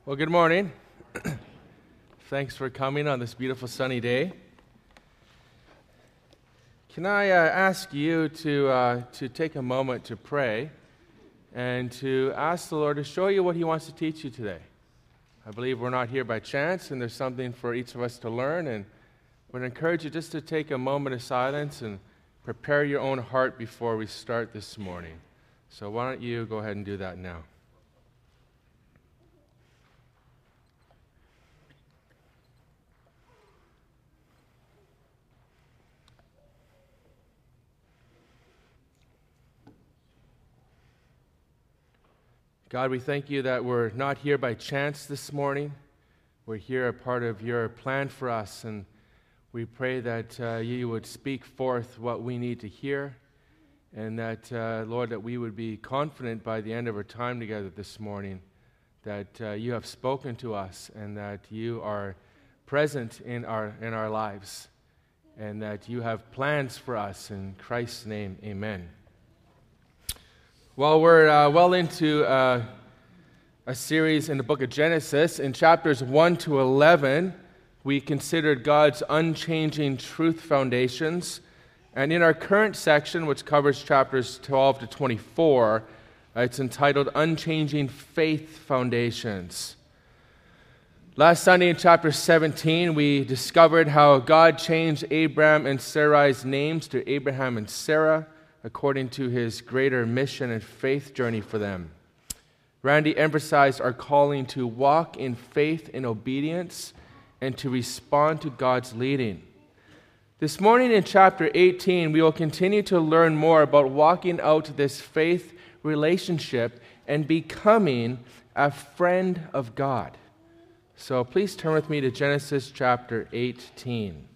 Well, good morning. Thanks for coming on this beautiful sunny day. Can I ask you to take a moment to pray and to ask the Lord to show you what He wants to teach you today? I believe we're not here by chance, and there's something for each of us to learn, and I would encourage you just to take a moment of silence and prepare your own heart before we start this morning. So why don't you go ahead and do that now? God, we thank you that we're not here by chance this morning. We're here a part of your plan for us, and we pray that you would speak forth what we need to hear, and that, Lord, that we would be confident by the end of our time together this morning that you have spoken to us and that you are present in our lives and that you have plans for us. In Christ's name, amen. Well, we're well into a series in the book of Genesis. In chapters 1 to 11, we considered God's unchanging truth foundations. And in our current section, which covers chapters 12 to 24, it's entitled Unchanging Faith Foundations. Last Sunday in chapter 17, we discovered how God changed Abraham and Sarai's names to Abraham and Sarah, according to his greater mission and faith journey for them. Randy emphasized our calling to walk in faith and obedience and to respond to God's leading. This morning in chapter 18, we will continue to learn more about walking out this faith relationship and becoming a friend of God. So please turn with me to Genesis chapter 18.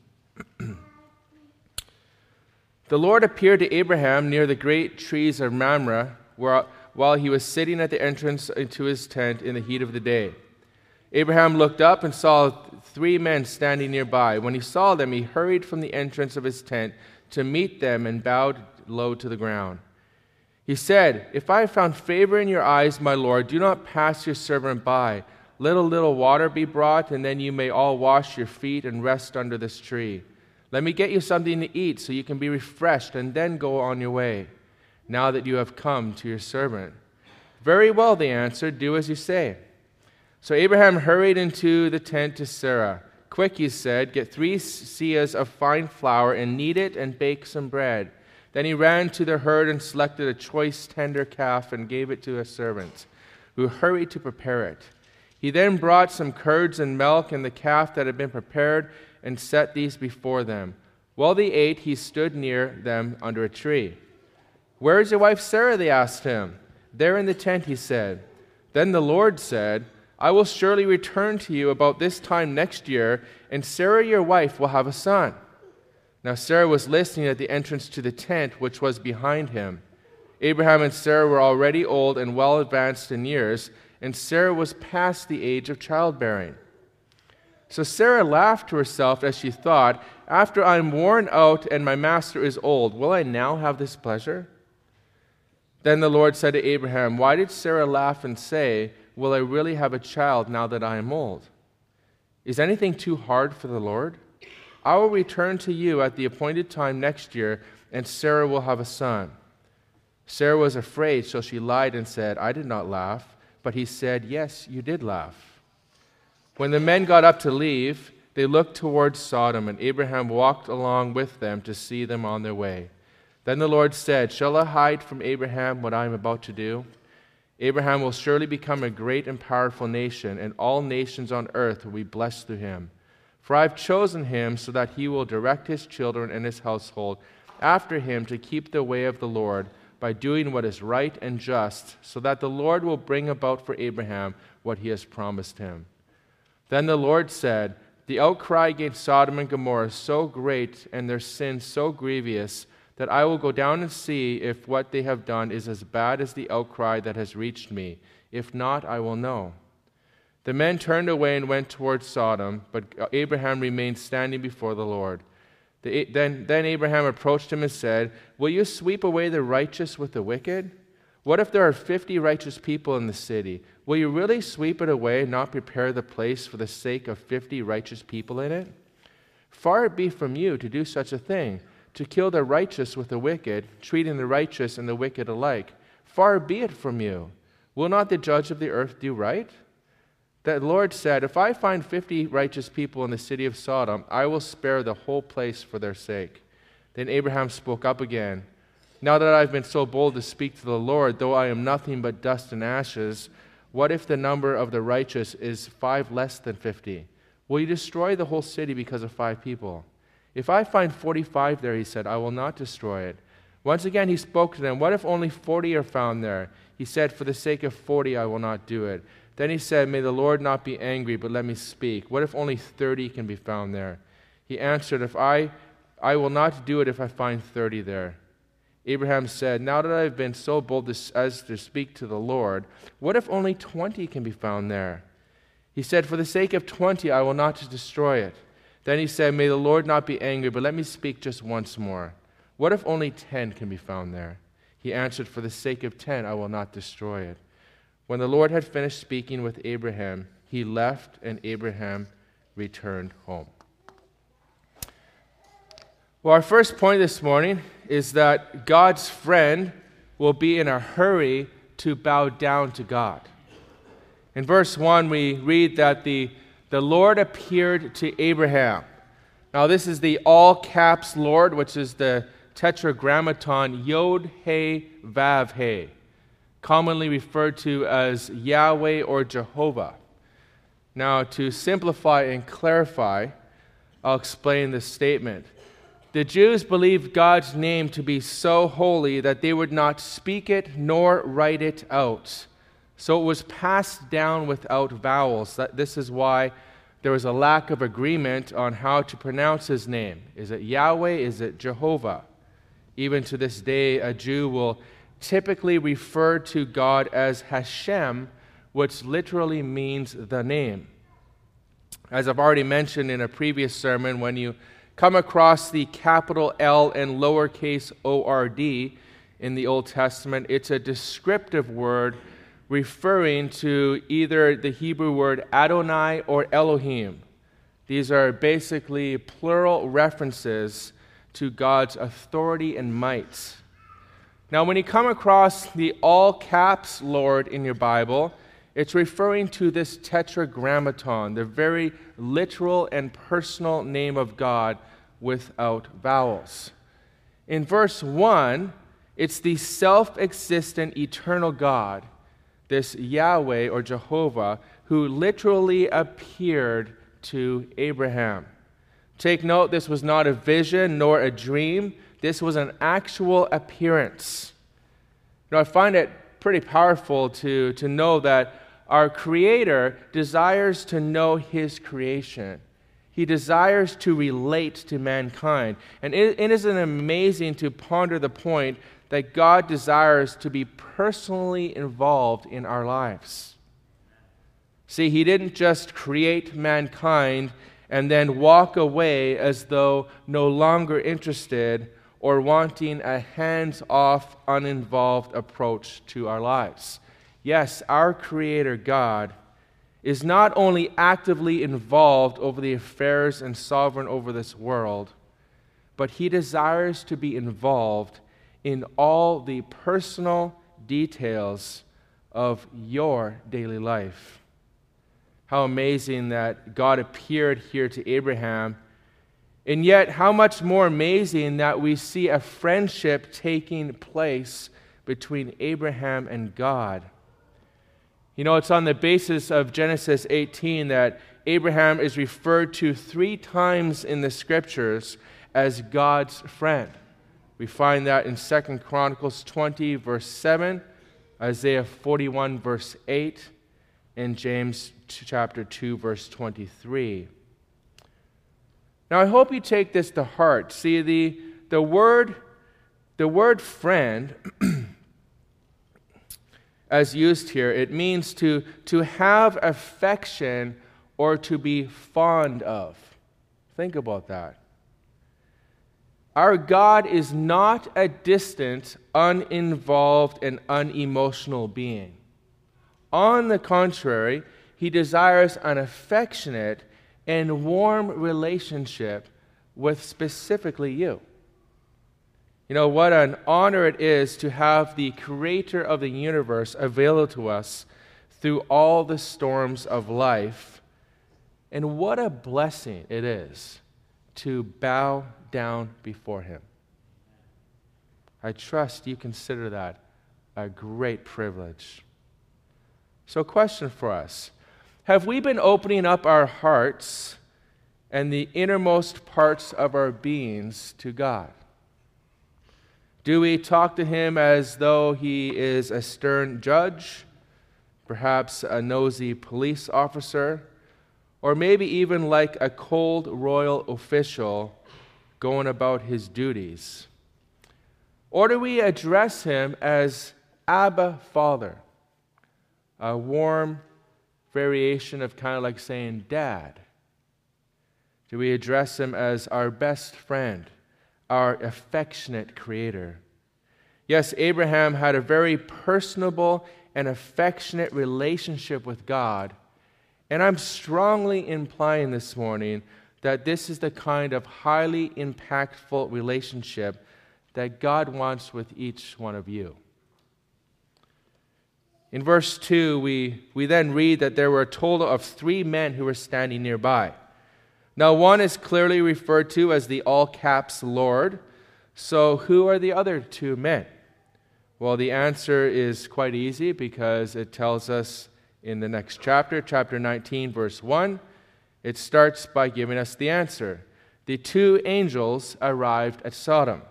The Lord appeared to Abraham near the great trees of Mamre while he was sitting at the entrance into his tent in the heat of the day. Abraham looked up and saw 3 men standing nearby. When he saw them, he hurried from the entrance of his tent to meet them and bowed low to the ground. He said, "If I have found favor in your eyes, my Lord, do not pass your servant by. Let a little water be brought, and then you may all wash your feet and rest under this tree. Let me get you something to eat so you can be refreshed and then go on your way, now that you have come to your servant." "Very well," they answered, "do as you say." So Abraham hurried into the tent to Sarah. "Quick," he said, "get 3 seahs of fine flour and knead it and bake some bread." Then he ran to the herd and selected a choice tender calf and gave it to a servant, who hurried to prepare it. He then brought some curds and milk and the calf that had been prepared and set these before them. While they ate, he stood near them under a tree. "Where is your wife Sarah?" they asked him. "There in the tent," he said. Then the Lord said, "I will surely return to you about this time next year, and Sarah your wife will have a son." Now Sarah was listening at the entrance to the tent, which was behind him. Abraham and Sarah were already old and well advanced in years, and Sarah was past the age of childbearing. So Sarah laughed to herself as she thought, "After I am worn out and my master is old, will I now have this pleasure?" Then the Lord said to Abraham, "Why did Sarah laugh and say, 'Will I really have a child now that I am old?' Is anything too hard for the Lord? I will return to you at the appointed time next year, and Sarah will have a son." Sarah was afraid, so she lied and said, "I did not laugh." But he said, "Yes, you did laugh." When the men got up to leave, they looked towards Sodom, and Abraham walked along with them to see them on their way. Then the Lord said, "Shall I hide from Abraham what I am about to do? Abraham will surely become a great and powerful nation, and all nations on earth will be blessed through him. For I have chosen him so that he will direct his children and his household after him to keep the way of the Lord by doing what is right and just, so that the Lord will bring about for Abraham what he has promised him." Then the Lord said, "The outcry against Sodom and Gomorrah is so great and their sin so grievous that I will go down and see if what they have done is as bad as the outcry that has reached me. If not, I will know." The men turned away and went towards Sodom, but Abraham remained standing before the Lord. Then Abraham approached him and said, "Will you sweep away the righteous with the wicked? What if there are 50 righteous people in the city? Will you really sweep it away and not prepare the place for the sake of 50 righteous people in it? Far it be from you to do such a thing, to kill the righteous with the wicked, treating the righteous and the wicked alike. Far be it from you. Will not the judge of the earth do right? The Lord said, if I find 50 righteous people in the city of Sodom, I will spare the whole place for their sake. Then Abraham spoke up again. Now that I've been so bold to speak to the Lord, though I am nothing but dust and ashes, what if the number of the righteous is 5 less than 50? Will you destroy the whole city because of 5 people? If I find 45 there, he said, I will not destroy it. Once again he spoke to them, what if only 40 are found there? He said, for the sake of 40 I will not do it. Then he said, may the Lord not be angry, but let me speak. What if only 30 can be found there? He answered, I will not do it if I find 30 there. Abraham said, now that I have been so bold as to speak to the Lord, what if only 20 can be found there? He said, for the sake of 20 I will not destroy it. Then he said, may the Lord not be angry, but let me speak just once more. What if only 10 can be found there? He answered, for the sake of 10 I will not destroy it. When the Lord had finished speaking with Abraham, he left, and Abraham returned home. Well, our first point this morning is that God's friend will be in a hurry to bow down to God. In verse 1, we read that the Lord appeared to Abraham. Now, this is the all-caps Lord, which is the tetragrammaton Yod-He-Vav-He, commonly referred to as Yahweh or Jehovah. Now, to simplify and clarify, I'll explain this statement. The Jews believed God's name to be so holy that they would not speak it nor write it out. So it was passed down without vowels. This is why there was a lack of agreement on how to pronounce his name. Is it Yahweh? Is it Jehovah? Even to this day, a Jew will typically refer to God as Hashem, which literally means the name. As I've already mentioned in a previous sermon, when you come across the capital L and lowercase O-R-D in the Old Testament, it's a descriptive word referring to either the Hebrew word Adonai or Elohim. These are basically plural references to God's authority and might. Now, when you come across the all-caps Lord in your Bible, it's referring to this tetragrammaton, the very literal and personal name of God without vowels. In verse 1, it's the self-existent eternal God, this Yahweh or Jehovah, who literally appeared to Abraham. Take note, this was not a vision nor a dream. This was an actual appearance. I find it pretty powerful to know that our Creator desires to know His creation. He desires to relate to mankind. And it isn't amazing to ponder the point that God desires to be personally involved in our lives. See, He didn't just create mankind and then walk away as though no longer interested or wanting a hands-off, uninvolved approach to our lives. Yes, our Creator God is not only actively involved over the affairs and sovereign over this world, but He desires to be involved in all the personal details of your daily life. How amazing that God appeared here to Abraham, and yet how much more amazing that we see a friendship taking place between Abraham and God. It's on the basis of Genesis 18 that Abraham is referred to 3 times in the Scriptures as God's friend. We find that in 2 Chronicles 20, verse 7, Isaiah 41, verse 8, and James chapter 2, verse 23. Now, I hope you take this to heart. See, the word friend, as used here, it means to have affection or to be fond of. Think about that. Our God is not a distant, uninvolved, and unemotional being. On the contrary, He desires an affectionate and warm relationship with specifically you. You know, what an honor it is to have the Creator of the universe available to us through all the storms of life. And what a blessing it is to bow down before Him. I trust you consider that a great privilege. So, question for us. Have we been opening up our hearts and the innermost parts of our beings to God? Do we talk to Him as though He is a stern judge, perhaps a nosy police officer, or maybe even like a cold royal official going about his duties? Or do we address Him as Abba, Father, a warm variation of kind of like saying Dad? Do we address Him as our best friend, our affectionate Creator? Yes, Abraham had a very personable and affectionate relationship with God, and I'm strongly implying this morning that this is the kind of highly impactful relationship that God wants with each one of you. In verse 2, we then read that there were a total of 3 men who were standing nearby. Now, one is clearly referred to as the all-caps Lord. So who are the other 2 men? Well, the answer is quite easy because it tells us in the next chapter, chapter 19, verse 1. It starts by giving us the answer. The 2 angels arrived at Sodom.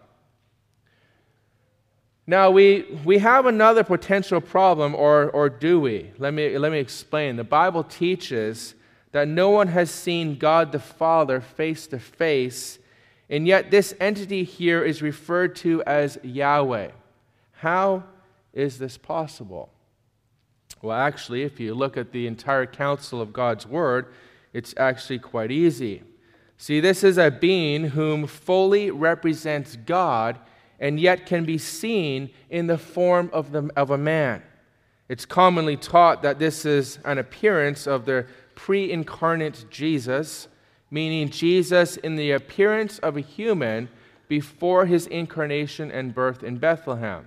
Now, we have another potential problem, or do we? Let me explain. The Bible teaches that no one has seen God the Father face to face, and yet this entity here is referred to as Yahweh. How is this possible? Well, actually, if you look at the entire counsel of God's Word, it's actually quite easy. See, this is a being whom fully represents God and yet can be seen in the form of a man. It's commonly taught that this is an appearance of the pre-incarnate Jesus, meaning Jesus in the appearance of a human before His incarnation and birth in Bethlehem.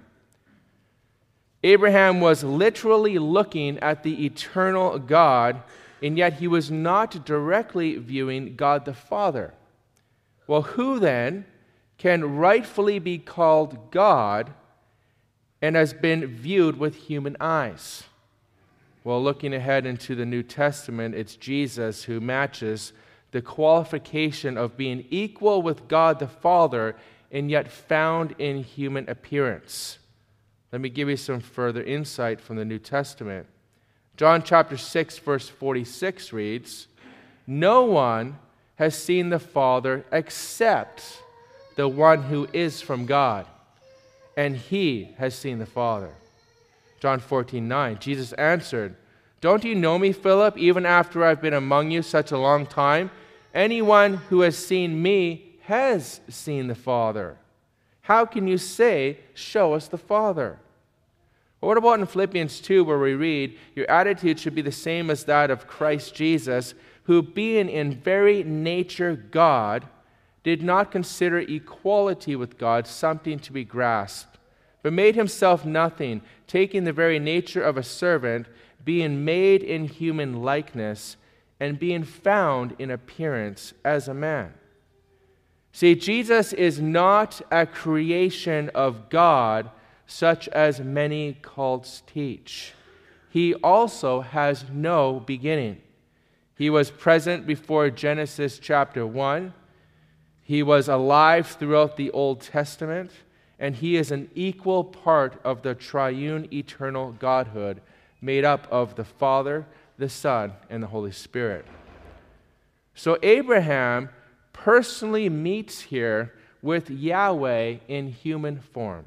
Abraham was literally looking at the eternal God, and yet he was not directly viewing God the Father. Well, who then can rightfully be called God and has been viewed with human eyes? Well, looking ahead into the New Testament, it's Jesus who matches the qualification of being equal with God the Father and yet found in human appearance. Let me give you some further insight from the New Testament. John chapter 6, verse 46 reads, "No one has seen the Father except the one who is from God, and He has seen the Father." John 14:9, Jesus answered, "Don't you know me, Philip, even after I've been among you such a long time? Anyone who has seen me has seen the Father. How can you say, 'Show us the Father'?" Or what about in Philippians 2, where we read, "Your attitude should be the same as that of Christ Jesus, who being in very nature God, did not consider equality with God something to be grasped, but made Himself nothing, taking the very nature of a servant, being made in human likeness, and being found in appearance as a man." See, Jesus is not a creation of God, such as many cults teach. He also has no beginning. He was present before Genesis chapter 1. He was alive throughout the Old Testament, and He is an equal part of the triune eternal Godhood, made up of the Father, the Son, and the Holy Spirit. So Abraham personally meets here with Yahweh in human form.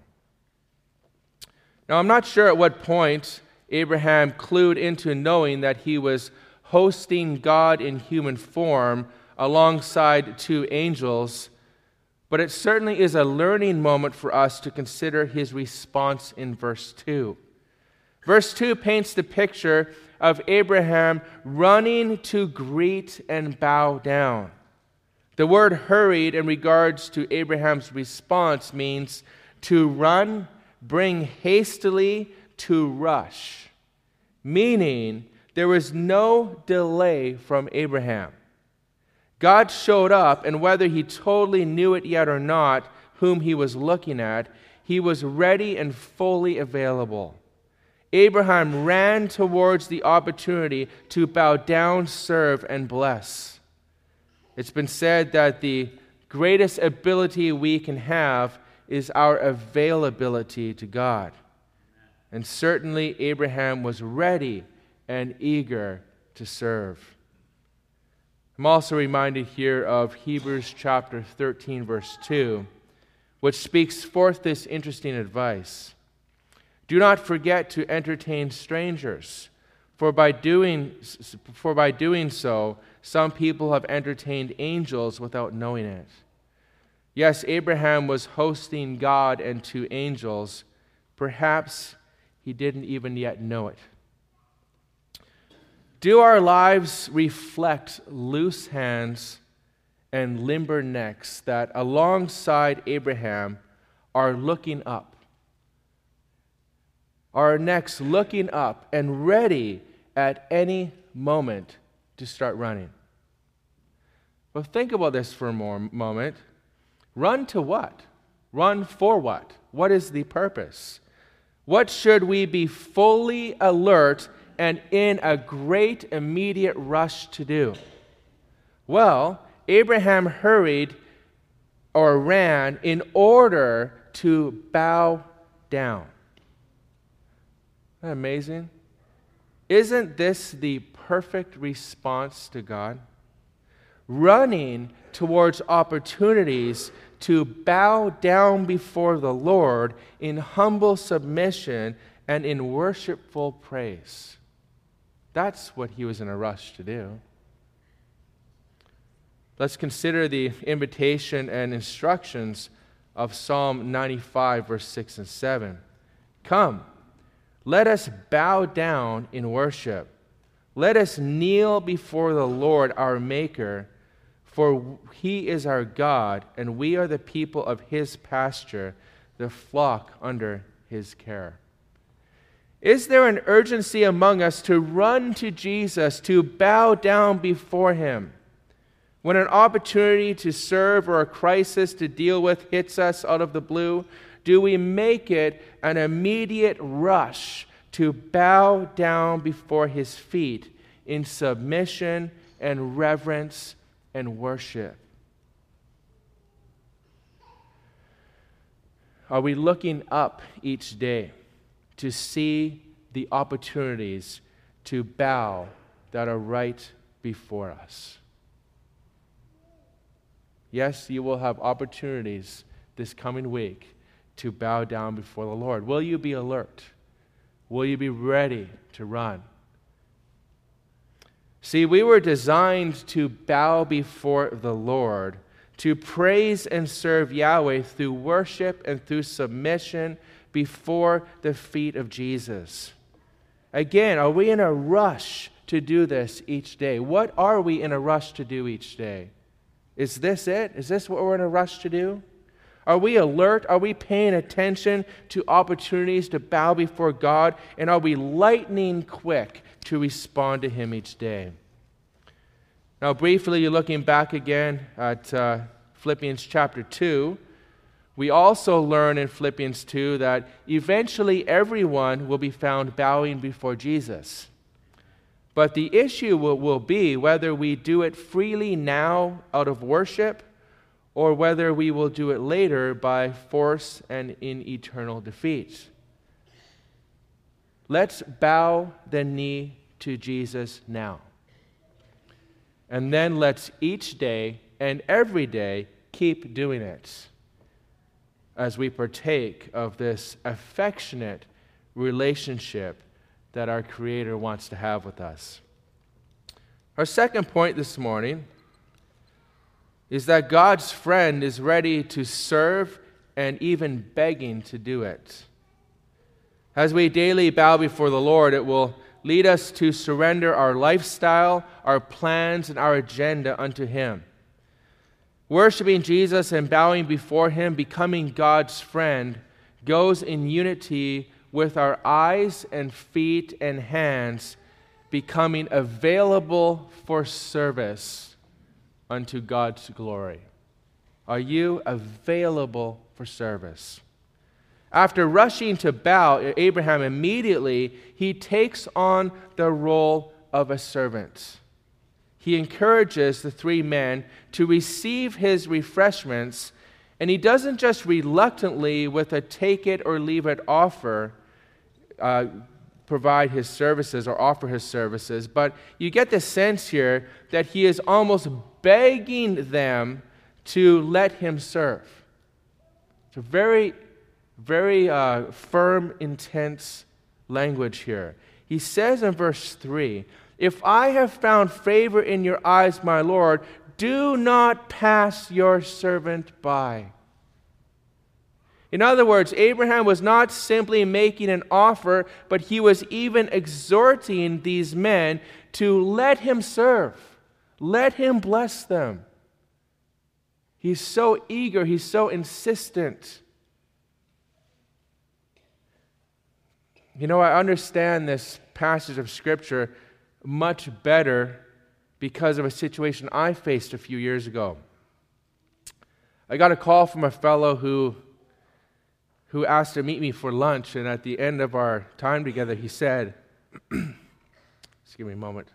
Now, I'm not sure at what point Abraham clued into knowing that he was hosting God in human form alongside 2 angels, But it certainly is a learning moment for us to consider his response in verse 2. Verse 2 paints the picture of Abraham running to greet and bow down. The word hurried in regards to Abraham's response means to run, bring hastily, to rush, meaning there was no delay from Abraham. God showed up, and whether he totally knew it yet or not, whom he was looking at, he was ready and fully available. Abraham ran towards the opportunity to bow down, serve, and bless. It's been said that the greatest ability we can have is our availability to God. And certainly Abraham was ready and eager to serve. I'm also reminded here of Hebrews chapter 13, verse 2, which speaks forth this interesting advice. Do not forget to entertain strangers, for by doing so, some people have entertained angels without knowing it. Yes, Abraham was hosting God and two angels. Perhaps he didn't even yet know it. Do our lives reflect loose hands and limber necks that, alongside Abraham, are looking up? Our necks looking up and ready at any moment to start running. Well, think about this for a moment. Run to what? Run for what? What is the purpose? What should we be fully alert and in a great immediate rush to do? Well, Abraham hurried or ran in order to bow down. Isn't that amazing? Isn't this the perfect response to God? Running towards opportunities to bow down before the Lord in humble submission and in worshipful praise. That's what he was in a rush to do. Let's consider the invitation and instructions of Psalm 95, verse 6 and 7. Come, let us bow down in worship. Let us kneel before the Lord our Maker, for he is our God, and we are the people of his pasture, the flock under his care. Is there an urgency among us to run to Jesus, to bow down before him? When an opportunity to serve or a crisis to deal with hits us out of the blue, do we make it an immediate rush to bow down before his feet in submission and reverence and worship? Are we looking up each day to see the opportunities to bow that are right before us? Yes, you will have opportunities this coming week to bow down before the Lord. Will you be alert? Will you be ready to run? See, we were designed to bow before the Lord, to praise and serve Yahweh through worship and through submission before the feet of Jesus. Again, are we in a rush to do this each day? What are we in a rush to do each day? Is this it? Is this what we're in a rush to do? Are we alert? Are we paying attention to opportunities to bow before God? And are we lightning quick to respond to him each day? Now, briefly, looking back again at Philippians chapter 2, we also learn in Philippians 2 that eventually everyone will be found bowing before Jesus. But the issue will be whether we do it freely now out of worship or whether we will do it later by force and in eternal defeat. Let's bow the knee to Jesus now. And then let's each day and every day keep doing it as we partake of this affectionate relationship that our Creator wants to have with us. Our second point this morning is that God's friend is ready to serve and even begging to do it. As we daily bow before the Lord, it will lead us to surrender our lifestyle, our plans, and our agenda unto Him. Worshiping Jesus and bowing before Him, becoming God's friend, goes in unity with our eyes and feet and hands becoming available for service unto God's glory. Are you available for service? After rushing to bow, Abraham immediately, he takes on the role of a servant. He encourages the three men to receive his refreshments, and he doesn't just reluctantly, with a take it or leave it offer, provide his services or offer his services, but you get the sense here that he is almost begging them to let him serve. It's a very, very firm, intense language here. He says in verse 3, "If I have found favor in your eyes, my Lord, do not pass your servant by." In other words, Abraham was not simply making an offer, but he was even exhorting these men to let him serve. Let him bless them. He's so eager, he's so insistent. You know, I understand this passage of Scripture much better because of a situation I faced a few years ago. I got a call from a fellow who asked to meet me for lunch, and at the end of our time together, he said, just give me a moment.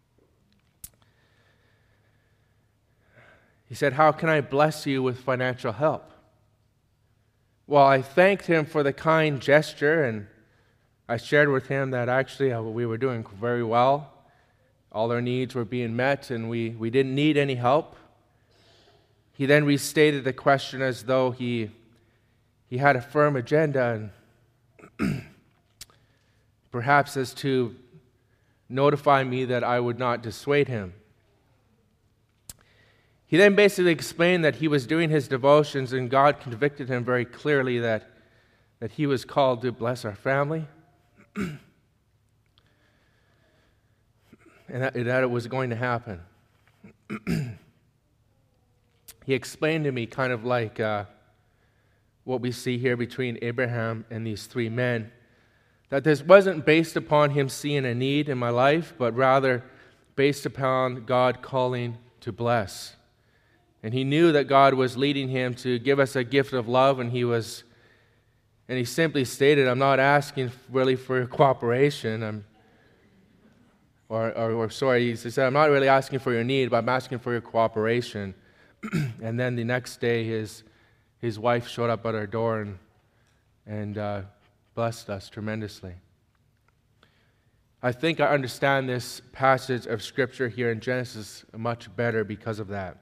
He said, "How can I bless you with financial help?" Well, I thanked him for the kind gesture, and I shared with him that actually we were doing very well. All our needs were being met, and we didn't need any help. He then restated the question as though he had a firm agenda, and perhaps as to notify me that I would not dissuade him. He then basically explained that he was doing his devotions, and God convicted him very clearly that he was called to bless our family, and that it was going to happen. He explained to me kind of like what we see here between Abraham and these three men, that this wasn't based upon him seeing a need in my life, but rather based upon God calling to bless. And he knew that God was leading him to give us a gift of love, and he simply stated, "I'm not asking really for your cooperation. He said, "I'm not really asking for your need, but I'm asking for your cooperation." And then the next day, his wife showed up at our door and blessed us tremendously. I think I understand this passage of Scripture here in Genesis much better because of that.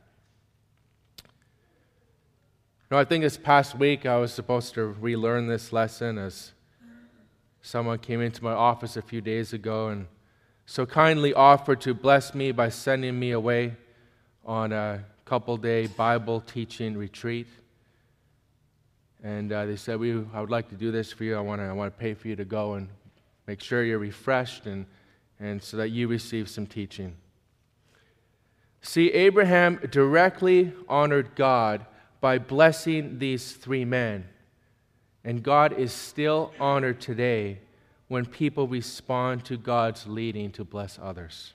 I think this past week I was supposed to relearn this lesson as someone came into my office a few days ago and so kindly offered to bless me by sending me away on a couple-day Bible teaching retreat. And they said, I would like to do this for you. I want to pay for you to go and make sure you're refreshed and so that you receive some teaching. See, Abraham directly honored God by blessing these three men. And God is still honored today when people respond to God's leading to bless others.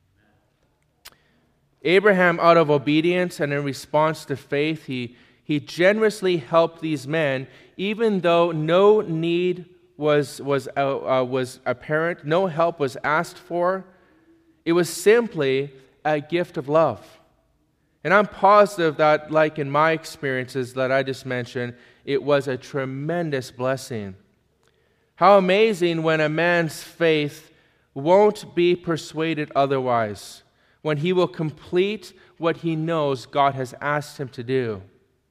Abraham, out of obedience and in response to faith, he generously helped these men, even though no need was apparent, no help was asked for. It was simply a gift of love. And I'm positive that, like in my experiences that I just mentioned, it was a tremendous blessing. How amazing when a man's faith won't be persuaded otherwise, when he will complete what he knows God has asked him to do.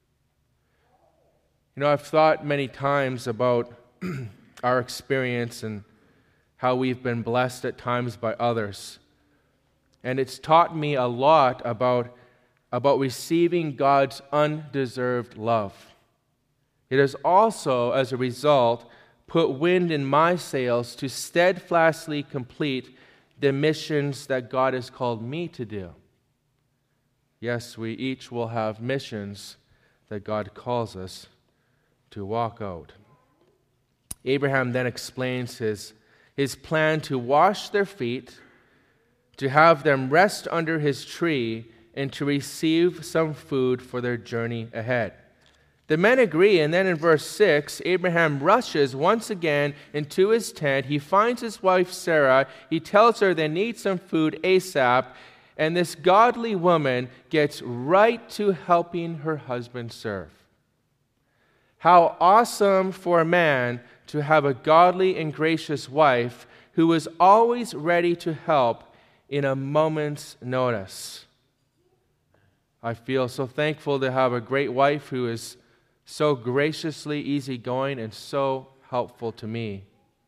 You know, I've thought many times about our experience and how we've been blessed at times by others. And it's taught me a lot about about receiving God's undeserved love. It has also, as a result, put wind in my sails to steadfastly complete the missions that God has called me to do. Yes, we each will have missions that God calls us to walk out. Abraham then explains his plan to wash their feet, to have them rest under his tree, and to receive some food for their journey ahead. The men agree, and then in verse 6, Abraham rushes once again into his tent. He finds his wife Sarah. He tells her they need some food ASAP, and this godly woman gets right to helping her husband serve. How awesome for a man to have a godly and gracious wife who is always ready to help in a moment's notice. I feel so thankful to have a great wife who is so graciously easygoing and so helpful to me.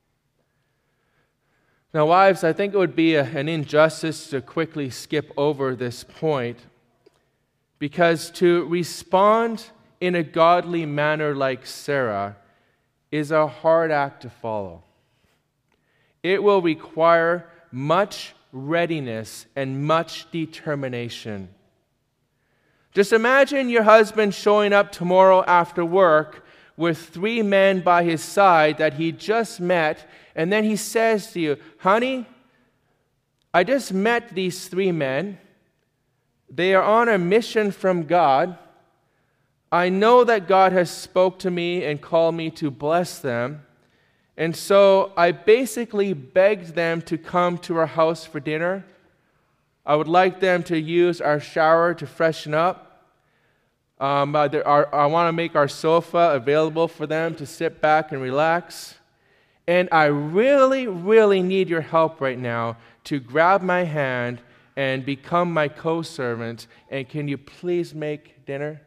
Now, wives, I think it would be an injustice to quickly skip over this point, because to respond in a godly manner like Sarah is a hard act to follow. It will require much readiness and much determination. Just imagine your husband showing up tomorrow after work with 3 men by his side that he just met, and then he says to you, "Honey, I just met these 3 men. They are on a mission from God. I know that God has spoke to me and called me to bless them, and so I basically begged them to come to our house for dinner. I would like them to use our shower to freshen up. I want to make our sofa available for them to sit back and relax. And I really, really need your help right now to grab my hand and become my co-servant. And can you please make dinner?"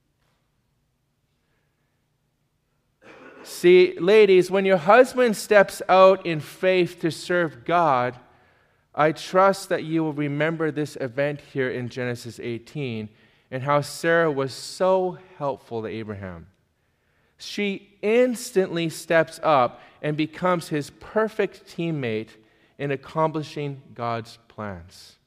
See, ladies, when your husband steps out in faith to serve God, I trust that you will remember this event here in Genesis 18 and how Sarah was so helpful to Abraham. She instantly steps up and becomes his perfect teammate in accomplishing God's plans.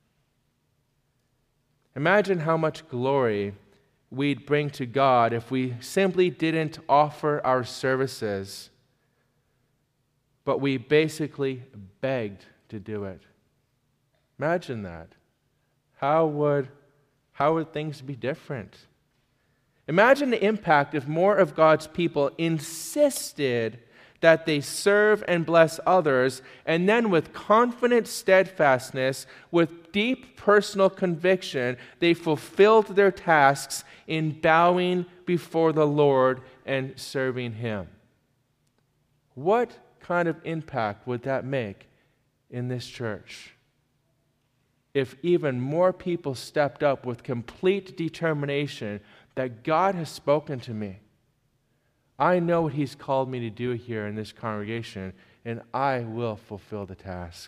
Imagine how much glory we'd bring to God if we simply didn't offer our services, but we basically begged to do it. Imagine that. How would things be different? Imagine the impact if more of God's people insisted that they serve and bless others, and then with confident steadfastness, with deep personal conviction, they fulfilled their tasks in bowing before the Lord and serving Him. What kind of impact would that make in this church if even more people stepped up with complete determination that God has spoken to me? I know what He's called me to do here in this congregation, and I will fulfill the task.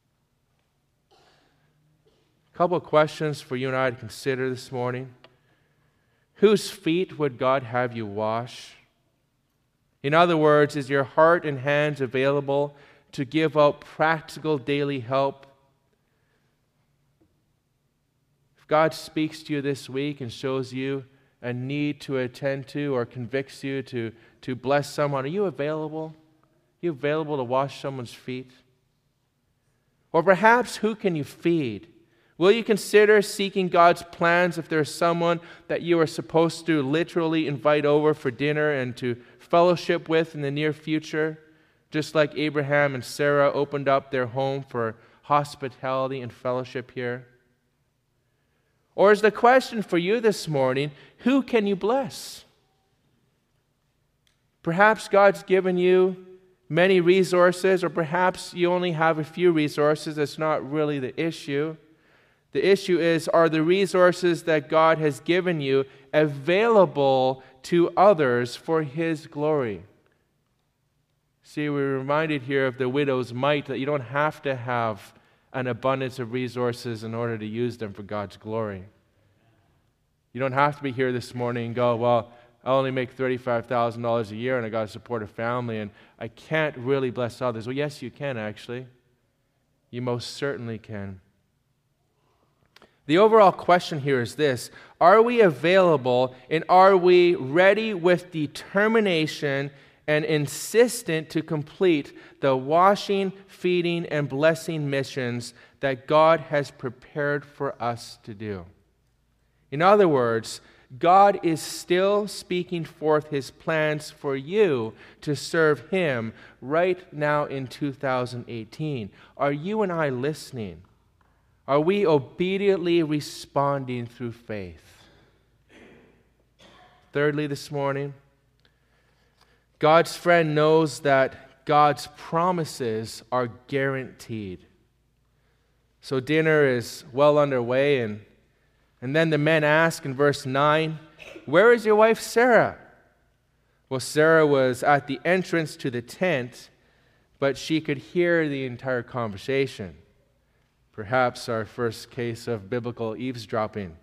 A couple of questions for you and I to consider this morning. Whose feet would God have you wash? In other words, is your heart and hands available to give out practical daily help? If God speaks to you this week and shows you a need to attend to or convicts you to bless someone, are you available? Are you available to wash someone's feet? Or perhaps, who can you feed? Will you consider seeking God's plans if there's someone that you are supposed to literally invite over for dinner and to fellowship with in the near future, just like Abraham and Sarah opened up their home for hospitality and fellowship here? Or is the question for you this morning, who can you bless? Perhaps God's given you many resources, or perhaps you only have a few resources. That's not really the issue. The issue is, are the resources that God has given you available to others for His glory? See, we're reminded here of the widow's mite that you don't have to have an abundance of resources in order to use them for God's glory. You don't have to be here this morning and go, well, I only make $35,000 a year and I got to support a family and I can't really bless others. Well, yes, you can actually. You most certainly can. The overall question here is this: are we available and are we ready with determination and insistent to complete the washing, feeding, and blessing missions that God has prepared for us to do? In other words, God is still speaking forth His plans for you to serve Him right now in 2018. Are you and I listening? Are we obediently responding through faith? Thirdly, this morning, God's friend knows that God's promises are guaranteed. So dinner is well underway, and then the men ask in verse 9, "Where is your wife Sarah?" Well, Sarah was at the entrance to the tent, but she could hear the entire conversation. Perhaps our first case of biblical eavesdropping.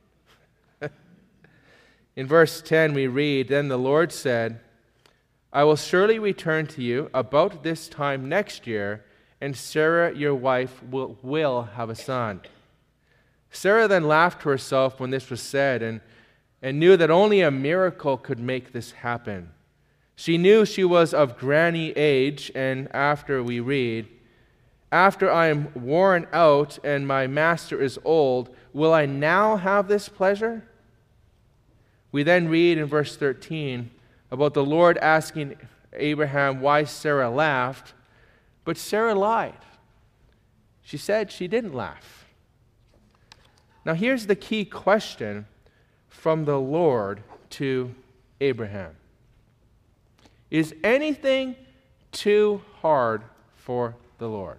In verse 10 we read, "Then the Lord said, I will surely return to you about this time next year, and Sarah your wife will have a son." Sarah then laughed to herself when this was said and knew that only a miracle could make this happen. She knew she was of granny age, and after we read, "After I am worn out and my master is old, will I now have this pleasure?" We then read in verse 13 about the Lord asking Abraham why Sarah laughed, but Sarah lied. She said she didn't laugh. Now here's the key question from the Lord to Abraham. Is anything too hard for the Lord?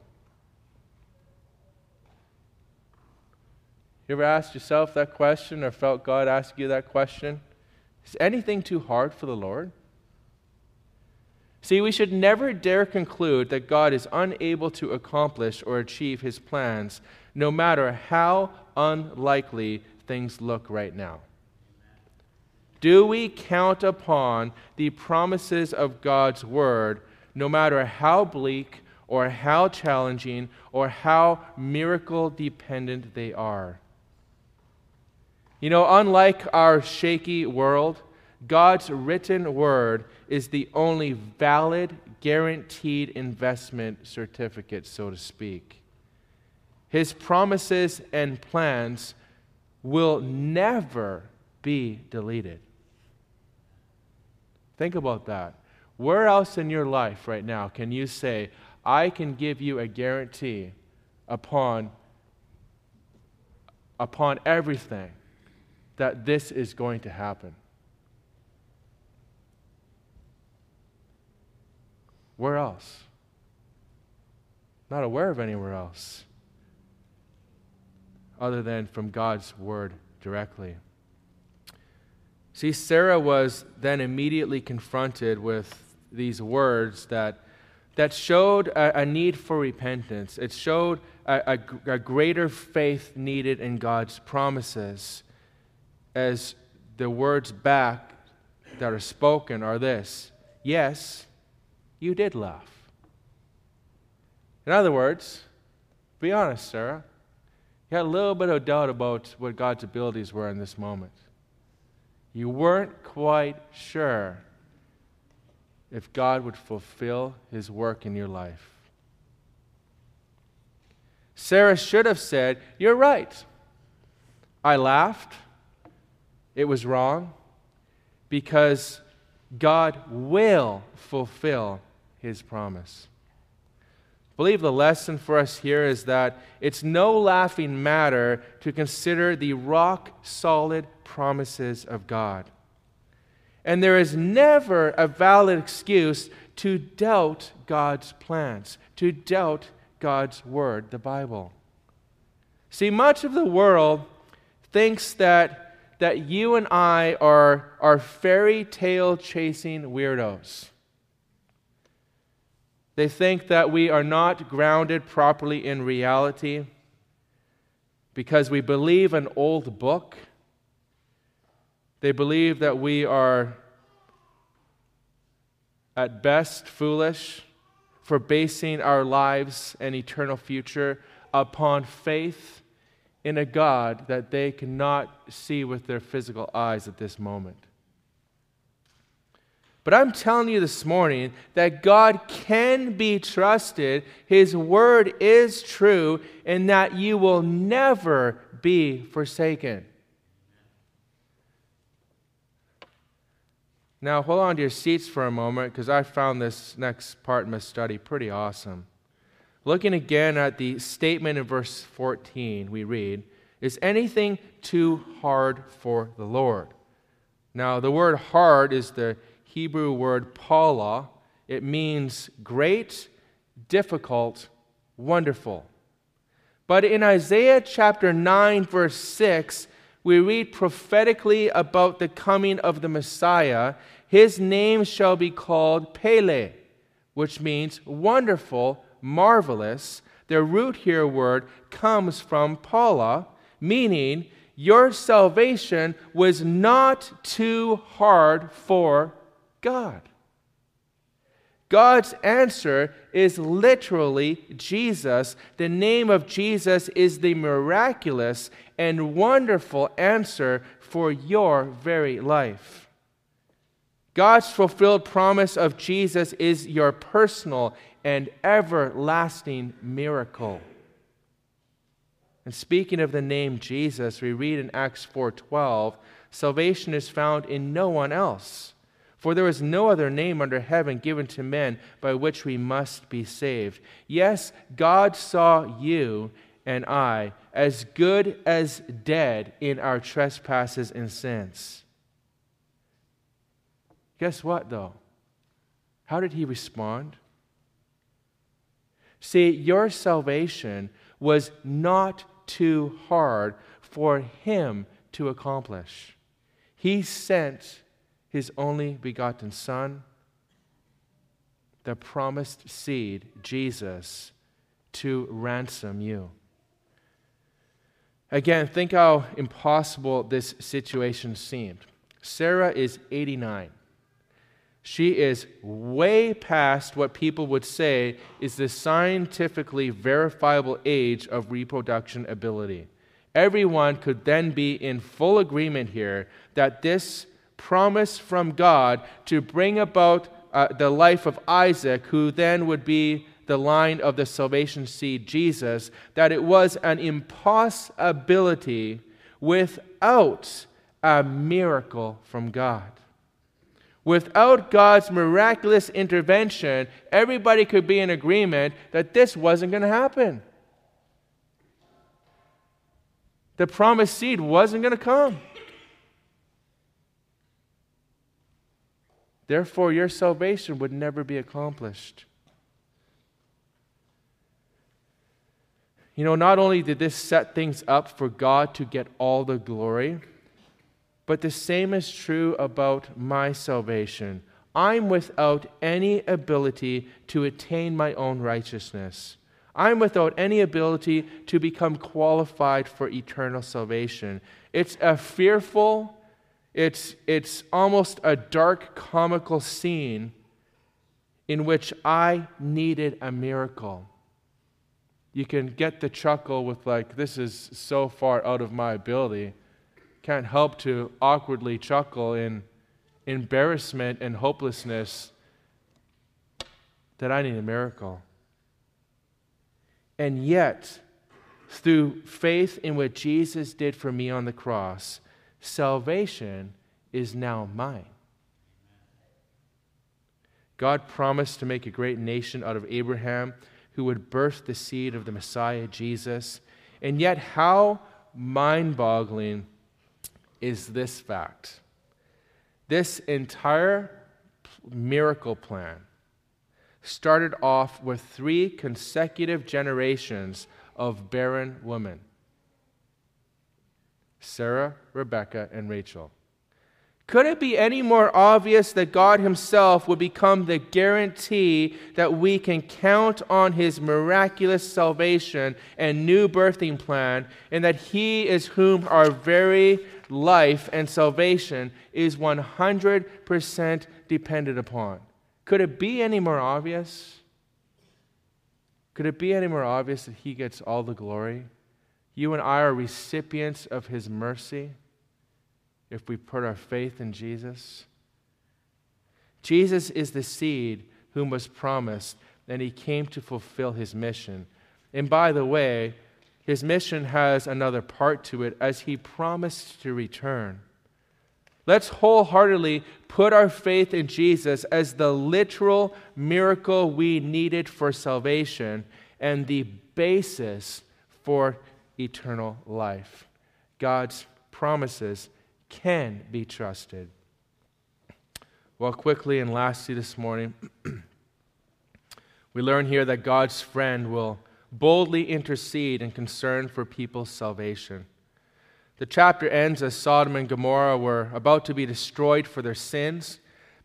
You ever asked yourself that question or felt God ask you that question? Is anything too hard for the Lord? See, we should never dare conclude that God is unable to accomplish or achieve His plans, no matter how unlikely things look right now. Do we count upon the promises of God's Word, no matter how bleak or how challenging or how miracle-dependent they are? You know, unlike our shaky world, God's written Word is the only valid, guaranteed investment certificate, so to speak. His promises and plans will never be deleted. Think about that. Where else in your life right now can you say, I can give you a guarantee upon everything that this is going to happen? Where else? Not aware of anywhere else other than from God's Word directly. See, Sarah was then immediately confronted with these words that showed a need for repentance. It showed a greater faith needed in God's promises, as the words back that are spoken are this: yes, you did laugh. In other words, be honest, Sarah. You had a little bit of doubt about what God's abilities were in this moment. You weren't quite sure if God would fulfill His work in your life. Sarah should have said, "You're right. I laughed. It was wrong, because God will fulfill His promise." I believe the lesson for us here is that it's no laughing matter to consider the rock-solid promises of God. And there is never a valid excuse to doubt God's plans, to doubt God's Word, the Bible. See, much of the world thinks that you and I are fairy tale chasing weirdos. They think that we are not grounded properly in reality because we believe an old book, They believe that we are at best foolish for basing our lives and eternal future upon faith in a God that they cannot see with their physical eyes at this moment. But I'm telling you this morning that God can be trusted, His word is true, and that you will never be forsaken. Now, hold on to your seats for a moment, because I found this next part in my study pretty awesome. Looking again at the statement in verse 14, we read, "Is anything too hard for the Lord?" Now, the word hard is the Hebrew word pala. It means great, difficult, wonderful. But in Isaiah chapter 9, verse 6, we read prophetically about the coming of the Messiah. His name shall be called Pele, which means wonderful, marvelous. The root here word comes from pala, meaning your salvation was not too hard for God. God's answer is literally Jesus. The name of Jesus is the miraculous and wonderful answer for your very life. God's fulfilled promise of Jesus is your personal and everlasting miracle. And speaking of the name Jesus, we read in Acts 4:12, "Salvation is found in no one else. For there is no other name under heaven given to men by which we must be saved." Yes, God saw you and I as good as dead in our trespasses and sins. Guess what, though? How did He respond? See, your salvation was not too hard for Him to accomplish. He sent His only begotten Son, the promised seed, Jesus, to ransom you. Again, think how impossible this situation seemed. Sarah is 89. She is way past what people would say is the scientifically verifiable age of reproduction ability. Everyone could then be in full agreement here that this promise from God to bring about the life of Isaac, who then would be the line of the salvation seed, Jesus, that it was an impossibility without a miracle from God. Without God's miraculous intervention, everybody could be in agreement that this wasn't going to happen. The promised seed wasn't going to come. Therefore, your salvation would never be accomplished. You know, not only did this set things up for God to get all the glory, but the same is true about my salvation. I'm without any ability to attain my own righteousness. I'm without any ability to become qualified for eternal salvation. It's a fearful, it's almost a dark, comical scene in which I needed a miracle. You can get the chuckle with like, this is so far out of my ability. Can't help to awkwardly chuckle in embarrassment and hopelessness that I need a miracle. And yet, through faith in what Jesus did for me on the cross, salvation is now mine. God promised to make a great nation out of Abraham, who would birth the seed of the Messiah, Jesus. And yet, how mind-boggling is this fact? This entire miracle plan started off with 3 consecutive generations of barren women: Sarah, Rebecca, and Rachel. Could it be any more obvious that God Himself would become the guarantee that we can count on His miraculous salvation and new birthing plan, and that He is whom our very life and salvation is 100% dependent upon. Could it be any more obvious? Could it be any more obvious that He gets all the glory? You and I are recipients of His mercy if we put our faith in Jesus. Jesus is the seed whom was promised, and He came to fulfill His mission. And by the way, His mission has another part to it, as He promised to return. Let's wholeheartedly put our faith in Jesus as the literal miracle we needed for salvation and the basis for eternal life. God's promises can be trusted. Well, quickly and lastly this morning, we learn here that God's friend will boldly intercede and concern for people's salvation. The chapter ends as Sodom and Gomorrah were about to be destroyed for their sins.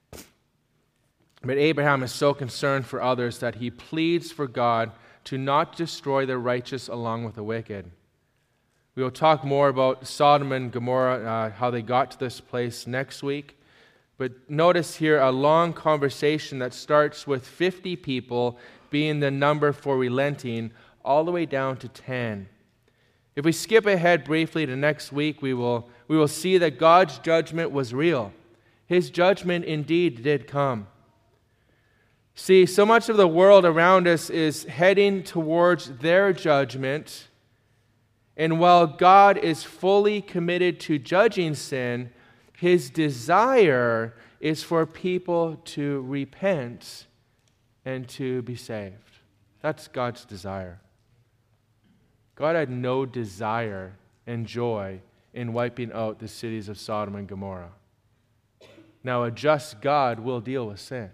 But Abraham is so concerned for others that he pleads for God to not destroy the righteous along with the wicked. We will talk more about Sodom and Gomorrah, how they got to this place next week. But notice here a long conversation that starts with 50 people being the number for relenting, all the way down to 10. If we skip ahead briefly to next week, we will see that God's judgment was real. His judgment indeed did come. See, so much of the world around us is heading towards their judgment, and while God is fully committed to judging sin, His desire is for people to repent and to be saved. That's God's desire. God had no desire and joy in wiping out the cities of Sodom and Gomorrah. Now, a just God will deal with sin.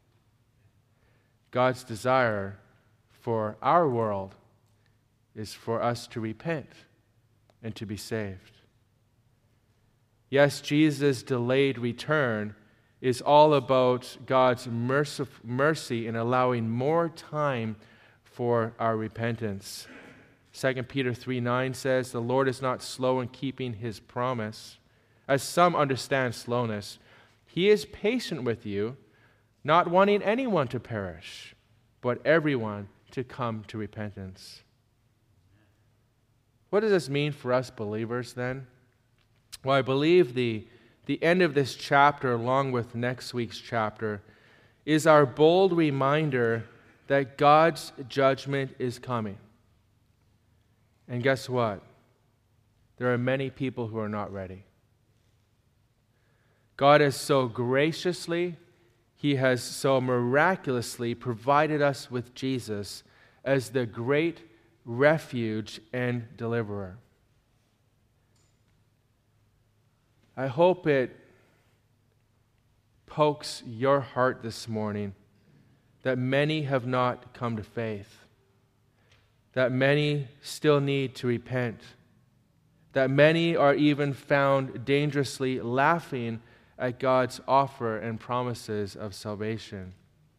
God's desire for our world is for us to repent and to be saved. Yes, Jesus' delayed return is all about God's mercy in allowing more time for our repentance. 2 Peter 3:9 says, "The Lord is not slow in keeping His promise, as some understand slowness. He is patient with you, not wanting anyone to perish, but everyone to come to repentance." What does this mean for us believers then? Well, I believe the end of this chapter, along with next week's chapter, is our bold reminder that God's judgment is coming. And guess what? There are many people who are not ready. God has so graciously, He has so miraculously provided us with Jesus as the great refuge and deliverer. I hope it pokes your heart this morning that many have not come to faith, that many still need to repent, that many are even found dangerously laughing at God's offer and promises of salvation.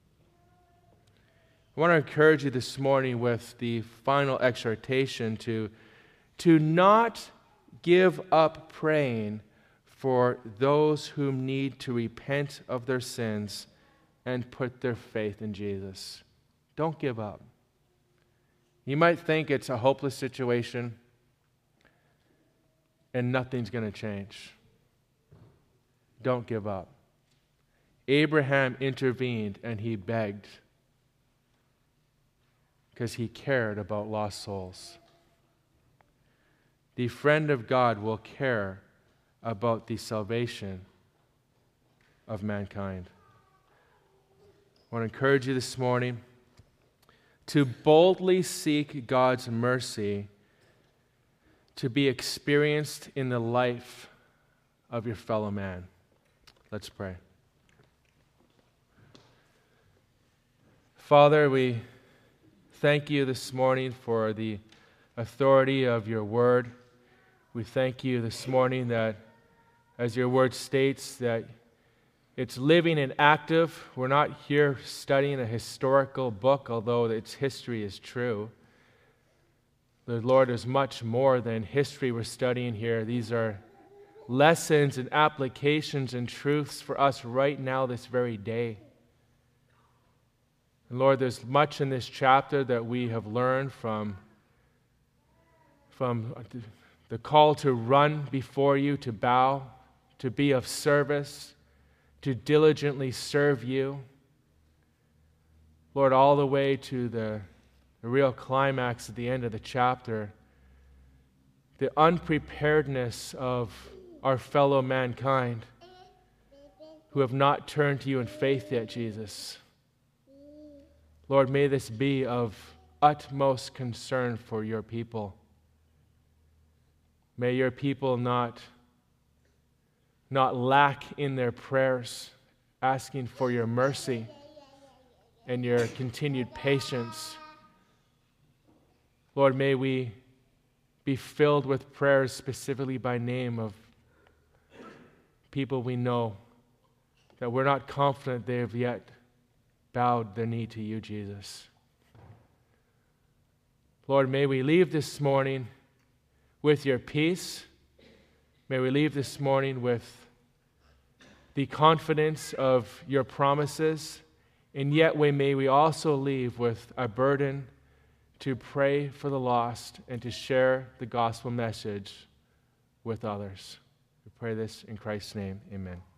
I want to encourage you this morning with the final exhortation to not give up praying for those who need to repent of their sins and put their faith in Jesus. Don't give up. You might think it's a hopeless situation and nothing's going to change. Don't give up. Abraham intervened and he begged because he cared about lost souls. The friend of God will care about the salvation of mankind. I want to encourage you this morning to boldly seek God's mercy to be experienced in the life of your fellow man. Let's pray. Father, we thank you this morning for the authority of your word. We thank you this morning that, as your word states, that it's living and active. We're not here studying a historical book, although its history is true. The Lord is much more than history we're studying here. These are lessons and applications and truths for us right now, this very day. And Lord, there's much in this chapter that we have learned from the call to run before you, to bow, to be of service, to diligently serve you. Lord, all the way to the real climax at the end of the chapter, the unpreparedness of our fellow mankind who have not turned to you in faith yet, Jesus. Lord, may this be of utmost concern for your people. May your people not lack in their prayers, asking for your mercy and your continued patience. Lord, may we be filled with prayers specifically by name of people we know that we're not confident they have yet bowed their knee to you, Jesus. Lord, may we leave this morning with your peace. May we leave this morning with the confidence of your promises, and yet may we also leave with a burden to pray for the lost and to share the gospel message with others. We pray this in Christ's name. Amen.